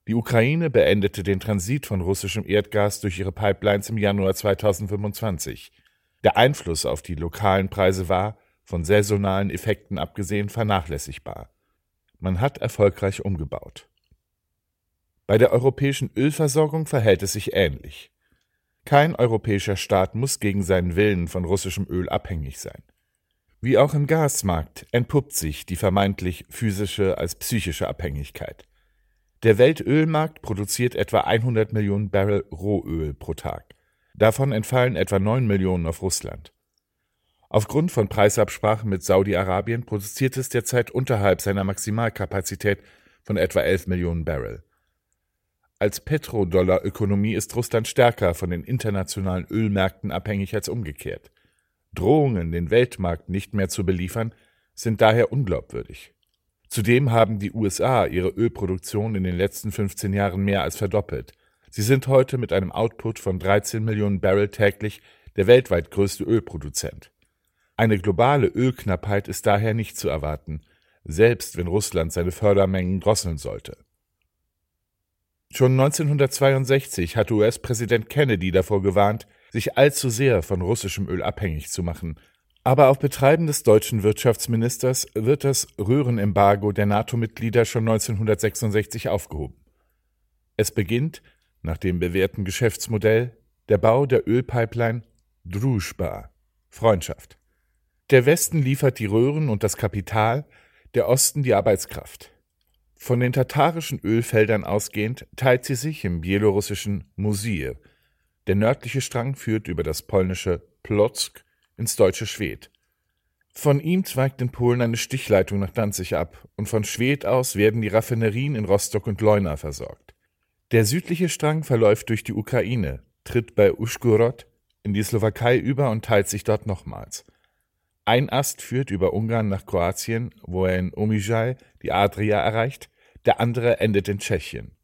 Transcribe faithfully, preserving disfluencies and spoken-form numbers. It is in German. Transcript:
Die Ukraine beendete den Transit von russischem Erdgas durch ihre Pipelines im Januar zweitausendfünfundzwanzig. Der Einfluss auf die lokalen Preise war, von saisonalen Effekten abgesehen, vernachlässigbar. Man hat erfolgreich umgebaut. Bei der europäischen Ölversorgung verhält es sich ähnlich. Kein europäischer Staat muss gegen seinen Willen von russischem Öl abhängig sein. Wie auch im Gasmarkt entpuppt sich die vermeintlich physische als psychische Abhängigkeit. Der Weltölmarkt produziert etwa hundert Millionen Barrel Rohöl pro Tag. Davon entfallen etwa neun Millionen auf Russland. Aufgrund von Preisabsprachen mit Saudi-Arabien produziert es derzeit unterhalb seiner Maximalkapazität von etwa elf Millionen Barrel. Als Petrodollar-Ökonomie ist Russland stärker von den internationalen Ölmärkten abhängig als umgekehrt. Drohungen, den Weltmarkt nicht mehr zu beliefern, sind daher unglaubwürdig. Zudem haben die U S A ihre Ölproduktion in den letzten fünfzehn Jahren mehr als verdoppelt. Sie sind heute mit einem Output von dreizehn Millionen Barrel täglich der weltweit größte Ölproduzent. Eine globale Ölknappheit ist daher nicht zu erwarten, selbst wenn Russland seine Fördermengen drosseln sollte. Schon neunzehnhundertzweiundsechzig hatte U S-Präsident Kennedy davor gewarnt, sich allzu sehr von russischem Öl abhängig zu machen. Aber auf Betreiben des deutschen Wirtschaftsministers wird das Röhrenembargo der NATO-Mitglieder schon neunzehnhundertsechsundsechzig aufgehoben. Es beginnt, nach dem bewährten Geschäftsmodell, der Bau der Ölpipeline Druzhba, Freundschaft. Der Westen liefert die Röhren und das Kapital, der Osten die Arbeitskraft. Von den tatarischen Ölfeldern ausgehend teilt sie sich im bielorussischen Musir. Der nördliche Strang führt über das polnische Płock ins deutsche Schwedt. Von ihm zweigt in Polen eine Stichleitung nach Danzig ab und von Schwedt aus werden die Raffinerien in Rostock und Leuna versorgt. Der südliche Strang verläuft durch die Ukraine, tritt bei Uschgorod in die Slowakei über und teilt sich dort nochmals. Ein Ast führt über Ungarn nach Kroatien, wo er in Omijal die Adria erreicht, der andere endet in Tschechien.